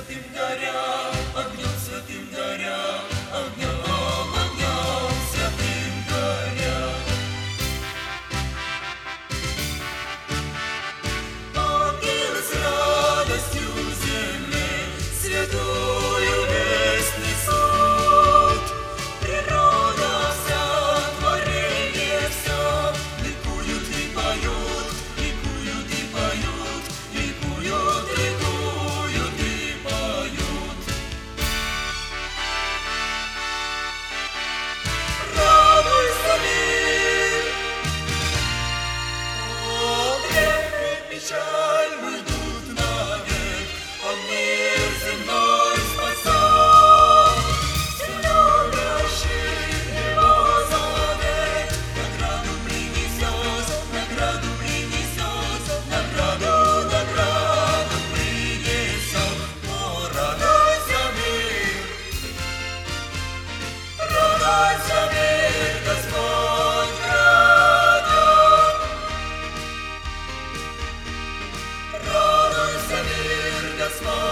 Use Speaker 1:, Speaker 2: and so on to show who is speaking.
Speaker 1: святым горя, огнем святым горя, огнем, огнем святым горя. Ангелы с радостью земли святую весть несут. Природа вся, творение все ликуют и поют, ликуют и поют, ликуют, ликуют и поют. Радуйся, мир! О, грех и печаль уйдут навек, а мир земной спасет. Все любящих его завет награду принесет, награду принесет, награду, награду принесет. О, радуйся, мир! Радуйся, мир, Господь грядет! Радуйся, мир, Господь